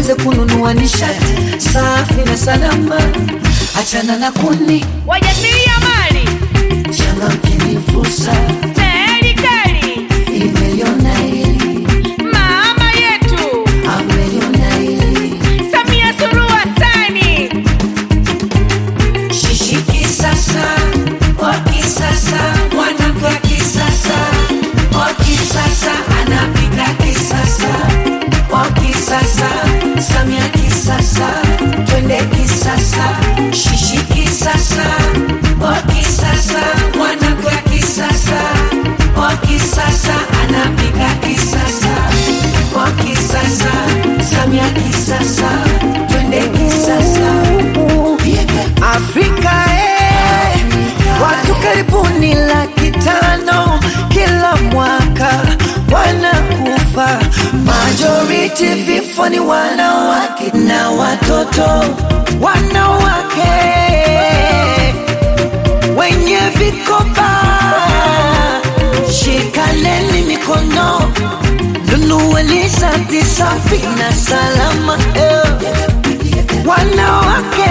tuweze kununua nishati safi na salama. Achana na kuni wajasiriamali, changamkeni fursa, serikali imeliona hili, mama yetu ameliona hili. Samia Suluhu Hassan, shishiki sasa, wakisasa, mwanamke wa kisasa, wakisasa, anapika kisasa, wakisasa, Samia kisasa, twende kisasa, shishiki sasa, wakisasa, mwanamke wa kisasa, wakisasa, anapika kisasa, wakisasa, Samia kisasa, twende kisasa. Afrika watu karibuni 500,000 kila mwaka wanakufa. Majority vifo ni wanawake na watoto. Wanawake wenye vikoba, shikaneni mikono, nunueni shati safi na salama. Wanawake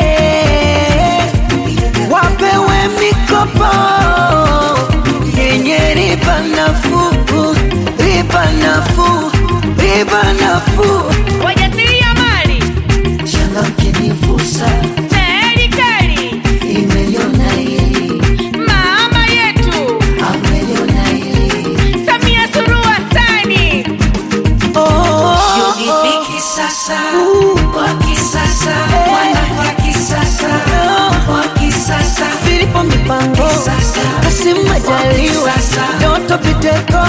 wapewe mikopo yenye riba nafuu, riba nafuu, riba nafuu. wajasiriamali, Changamkeni fursa, serikali imeliona hili, mama yetu ameliona hili. Samia Suluhu Hassan, Yogifiki sasa, wakisasa, wanawake kisasa, wakisasa, Filipo Mipango, Kassim Majaliwa, Doto Biteko,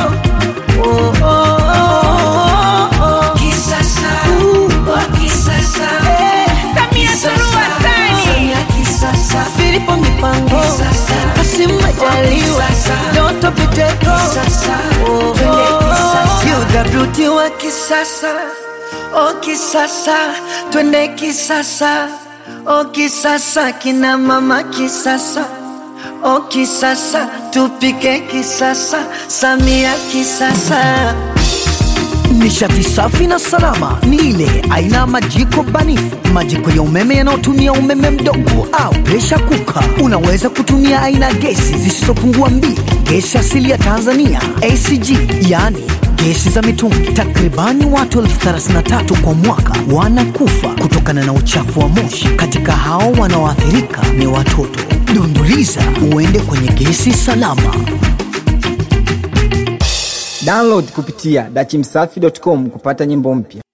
kisasa, wakisasa, Samia Suluhu Hassan, Samia kisasa, Filipo Mipango, Kassim Majaliwa, Doto Biteko, UWT wa kisasa, kisasa, twende kisasa, kisasa, kina mama kisasa, kisasa, tupike kisasa, Samia kisasa. Nishati safi na salama ni ile aina majiko banifu, majiko ya umeme yanayotumia umeme mdogo au pressure cooker. Unaweza kutumia aina gesi zisizopungua 2, gesi asili ya Tanzania ACG, yani gesi za mitungi. Takribani watu 33,000 kwa mwaka wanakufa kutokana na uchafu wa moshi. Katika hao wanaoathirika ni watoto. Dunduliza uende kwenye gesi salama. Download kupitia dachimsafi.com kupata nyimbo mpya.